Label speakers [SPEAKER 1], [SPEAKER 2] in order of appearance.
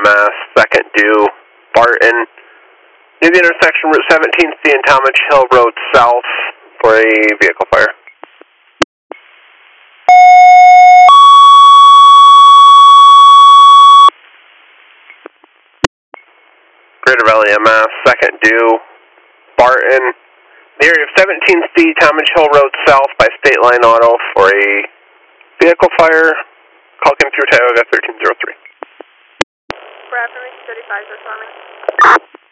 [SPEAKER 1] EMS, second due, Barton. Near the intersection, Route 17C and Talmadge Hill Road South for a vehicle fire. Greater Valley EMS, second due, Barton. The area of 17C, Talmadge Hill Road South by State Line Auto for a vehicle fire. Call came through Tioga 1303.
[SPEAKER 2] Bradford 35 responding.